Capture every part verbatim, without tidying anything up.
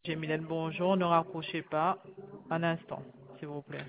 Mylène, bonjour, ne raccrochez pas. Un instant, s'il vous plaît.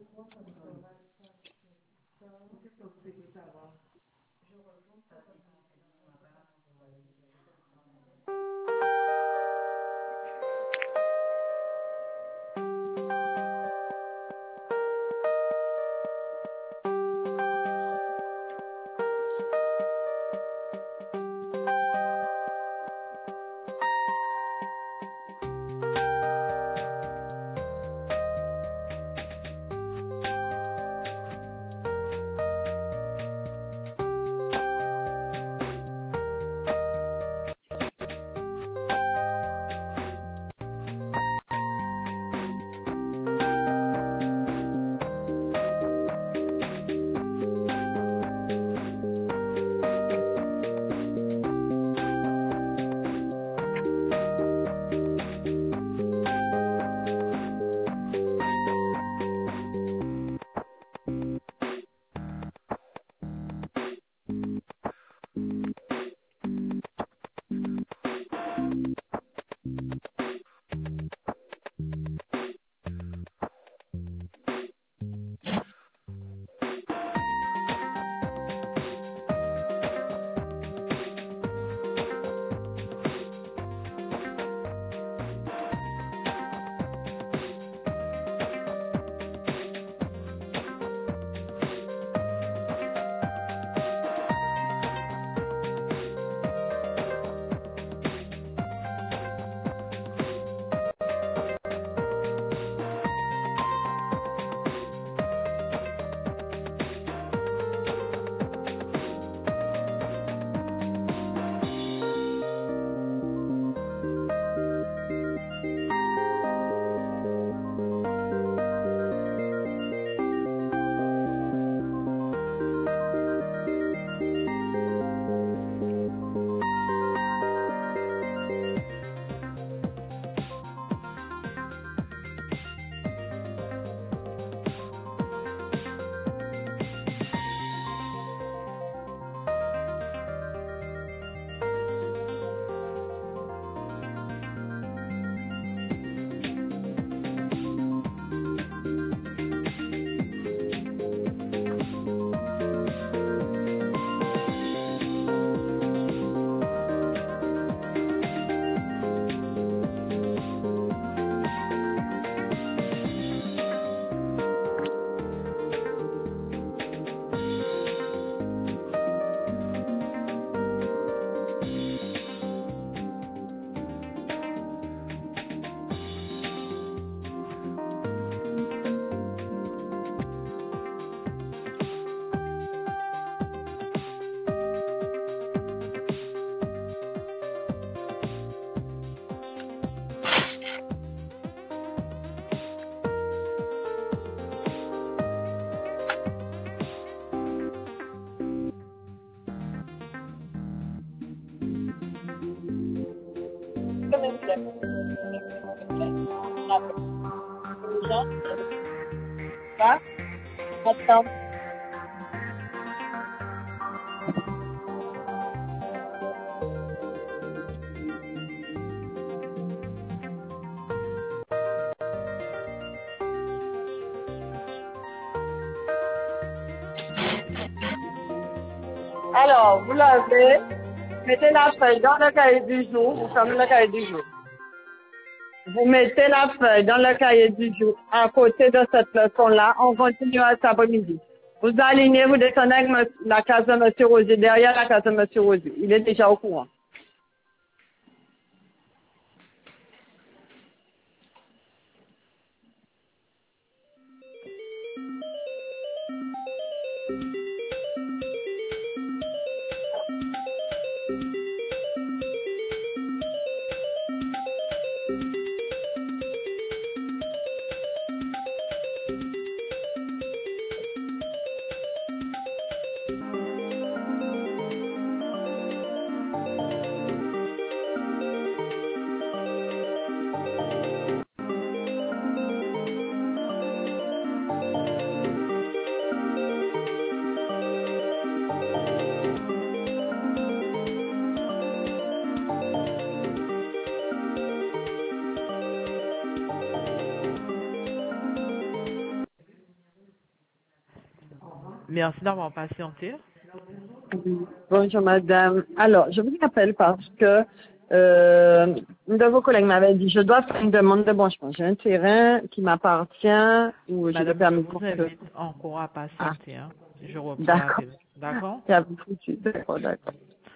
Alors, vous l'avez, mettez la feuille dans le cahier du jour, vous fermez le cahier du jour. Vous mettez la feuille dans le cahier du jour à côté de cette leçon-là, on continue à cet après-midi. Vous alignez, vous descendez avec me- la case de M. Rosier, derrière la case de M. Rosier. Il est déjà au courant. Merci d'avoir patienté. Oui. Bonjour madame. Alors, je vous appelle parce que euh, une de vos collègues m'avait dit je dois faire une demande de branchement. J'ai un terrain qui m'appartient où j'ai le Madame, je permis de vous construire. invite encore à Ah, patienter. Hein. Je reprends d'accord. l'appel. D'accord? Il y a beaucoup de- D'accord, d'accord.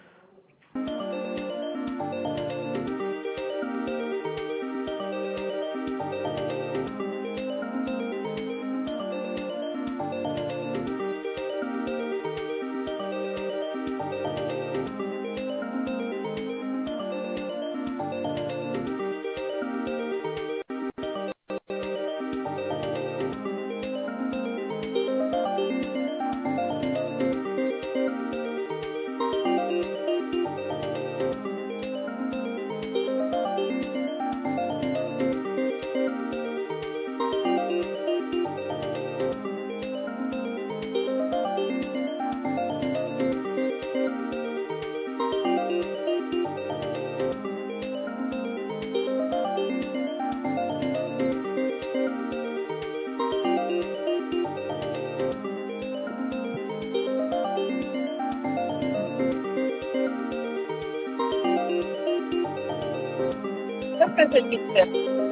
Qu'est-ce que c'est que ça?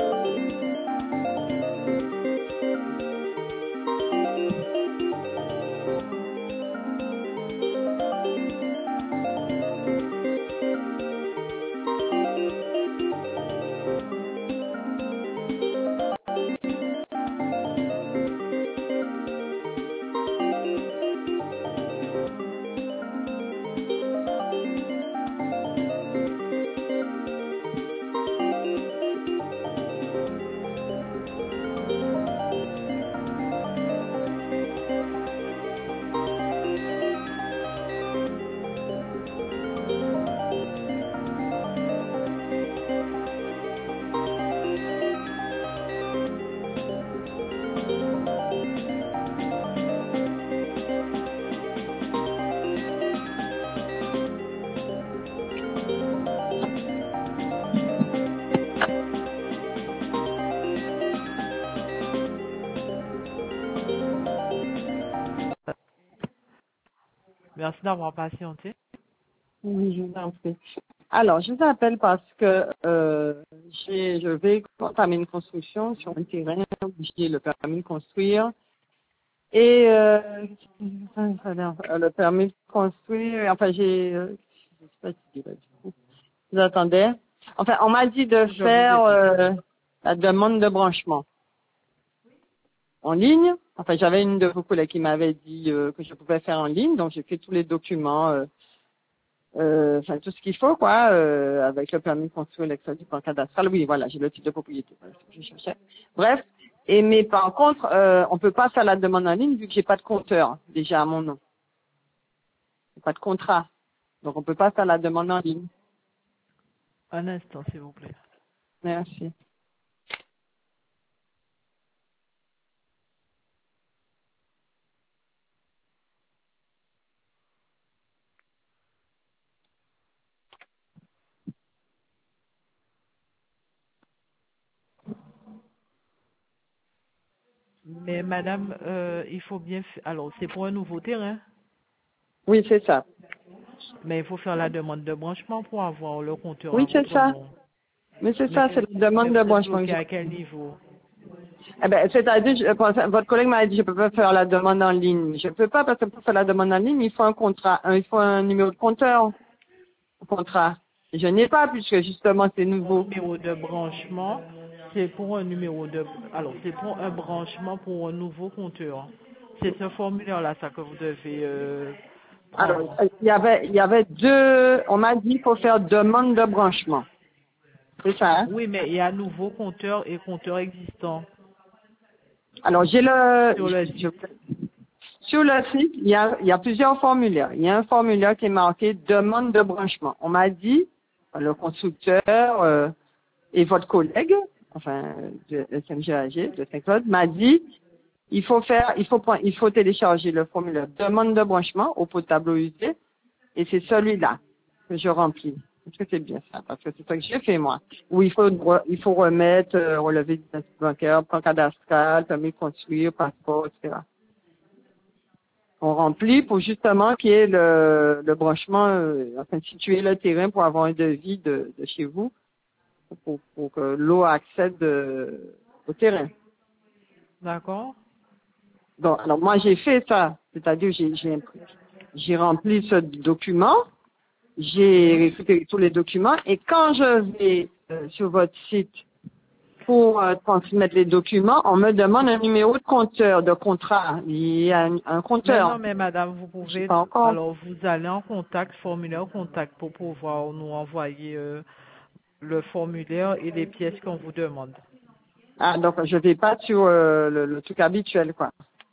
Merci d'avoir patienté. Oui, je vous en prie. Alors, je vous appelle parce que euh, j'ai, je vais entamer une construction sur un terrain où j'ai le permis de construire. Et euh, le permis de construire, enfin j'ai, euh, je sais pas si c'est là, du coup. Vous attendez? Enfin, on m'a dit de Je vous faire écoute. euh, la demande de branchement en ligne. Enfin, j'avais une de vos collègues qui m'avait dit euh, que je pouvais faire en ligne, donc j'ai fait tous les documents. Euh, Euh, enfin tout ce qu'il faut quoi euh, avec le permis de construire, l'extrait du plan cadastral. Oui, voilà, j'ai le titre de propriété, voilà, c'est ce que je cherchais. Bref, et mais par contre euh, on peut pas faire la demande en ligne vu que j'ai pas de compteur déjà à mon nom, j'ai pas de contrat, donc on peut pas faire la demande en ligne. Un instant, s'il vous plaît. Merci. Mais madame, euh, il faut bien... f- Alors, c'est pour un nouveau terrain, Oui, c'est ça. mais il faut faire la demande de branchement pour avoir le compteur à Oui, c'est votre ça. nom. Mais c'est Mais, ça, c'est la mais demande de vous êtes branchement que bloqué j'ai. à quel niveau? Eh ben, c'est-à-dire, je- enfin, votre collègue m'a dit je peux pas faire la demande en ligne. Je peux pas parce que pour faire la demande en ligne, il faut un contrat, un- il faut un numéro de compteur. Contrat. Je n'ai pas puisque justement c'est Mon nouveau. numéro de branchement, c'est pour un numéro de... Alors, c'est pour un branchement pour un nouveau compteur. C'est ce formulaire-là, ça, que vous devez euh, Alors, prendre. euh, il y avait, il y avait deux, on m'a dit qu'il faut faire demande de branchement. C'est ça, hein? Oui, mais il y a nouveau compteur et compteur existant Alors, j'ai le, sur le je- site. sur le site, il y a, il y a plusieurs formulaires. Il y a un formulaire qui est marqué demande de branchement. On m'a dit, le constructeur euh, et votre collègue, enfin, de S M G A G, de Saint-Claude, m'a dit, il faut faire, il faut prendre, il faut télécharger le formulaire demande de branchement au pot de tableau usé. Et c'est celui-là que je remplis. Est-ce que c'est bien ça? Parce que c'est ça que j'ai fait, moi. Où il faut, re- il faut remettre, euh, relevé d'identité bancaire, plan cadastral, permis de construire, passeport, et cetera. qu'on remplit pour justement qu'il y ait le, le branchement, euh, enfin situer le terrain pour avoir un devis de, de chez vous, pour, pour que l'eau accède euh, au terrain. D'accord. Donc, alors moi j'ai fait ça, c'est-à-dire j'ai j'ai j'ai rempli ce document, j'ai Oui. récupéré tous les documents et quand je vais euh, sur votre site pour euh, transmettre les documents, on me demande un numéro de compteur, de contrat. Il y a un, un Mais non, compteur. mais madame, vous Je sais pouvez, pas encore. alors vous allez en contact, formulaire contact pour pouvoir nous envoyer euh, le formulaire et les pièces qu'on vous demande. Ah, donc je vais pas sur euh, le, le truc habituel, quoi.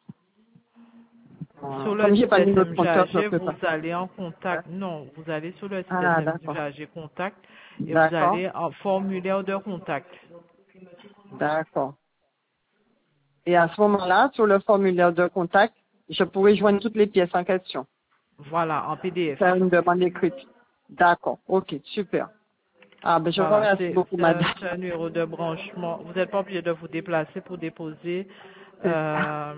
Sur Euh, le Comme j'ai site pas de numéro de S M G compteur, A je ne G, peux vous pas. allez en contact, non, vous allez sur le site Ah, S M G d'accord. A G contact et vous D'accord. allez en formulaire de contact. D'accord. Et à ce moment-là, sur le formulaire de contact, je pourrais joindre toutes les pièces en question. Voilà, en P D F. Faire une demande écrite. D'accord. Ok, super. Ah, ben je vous Voilà, remercie c'est beaucoup, c'est un, madame. c'est un numéro de branchement. Vous n'êtes pas obligé de vous déplacer pour déposer C'est ça. euh,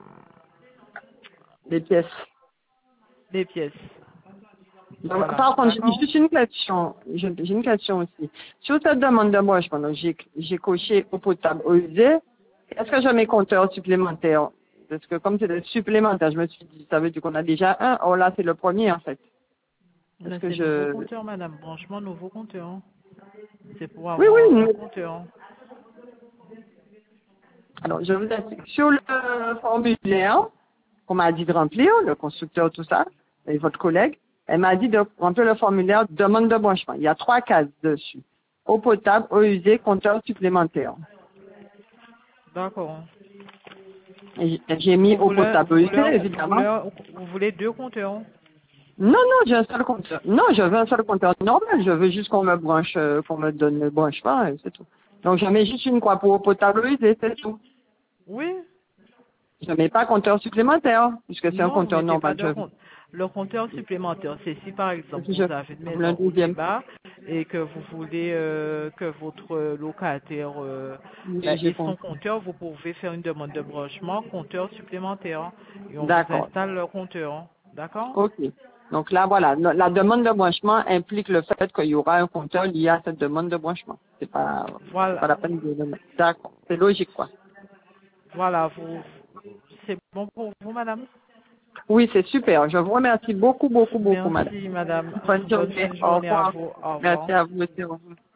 Les pièces. les pièces. Donc, Voilà, par contre, j'ai d'accord? juste une question. J'ai j'ai une question aussi. Sur cette demande de branchement, donc j'ai j'ai coché eau potable, eau usée. Est-ce que j'ai mes compteurs supplémentaires? Parce que comme c'est des supplémentaires, je me suis dit, ça veut dire qu'on a déjà un. Oh là, c'est le premier, en fait. Est-ce Mais que c'est nouveau je... compteur, madame. Branchement, nouveau compteur. C'est pour Oui, avoir oui. un mais- compteur. Alors, je vous explique. Sur le formulaire qu'on m'a dit de remplir, le constructeur, tout ça, et votre collègue, elle m'a dit de remplir le formulaire demande de branchement. Il y a trois cases dessus. Eau potable, eau usée, compteur supplémentaire. D'accord. Et J'ai mis Vous eau voulez, potable vous usée, voulez, vous évidemment. voulez, vous voulez deux compteurs. Non, non, j'ai un seul compteur. Non, je veux un seul compteur normal. Je veux juste qu'on me branche, euh, qu'on me donne le branchement, et c'est tout. Donc, je mets juste une croix pour eau potable usée, c'est tout. Oui. Je mets pas compteur supplémentaire, puisque c'est un Non, vous compteur mettez pas normal. de Je veux. compte. Le compteur supplémentaire, c'est si par exemple Si je vous avez une je veux un maison au deuxième. débat et que vous voulez euh, que votre locataire euh, Oui, j'ai ait son compris. compteur, vous pouvez faire une demande de branchement, compteur supplémentaire. Et on vous D'accord. installe le compteur. D'accord? OK. Donc là, voilà, la la demande de branchement implique le fait qu'il y aura un compteur lié à cette demande de branchement. C'est pas, c'est pas Voilà. la peine de le mettre. D'accord. C'est logique, quoi. Voilà, vous c'est bon pour vous, madame? Oui, c'est super. Je vous remercie beaucoup, beaucoup, beaucoup, madame. Merci, madame. Bonne Bonne journée. fin de Au journée à revoir. vous. Au revoir. Merci à vous aussi. Au revoir.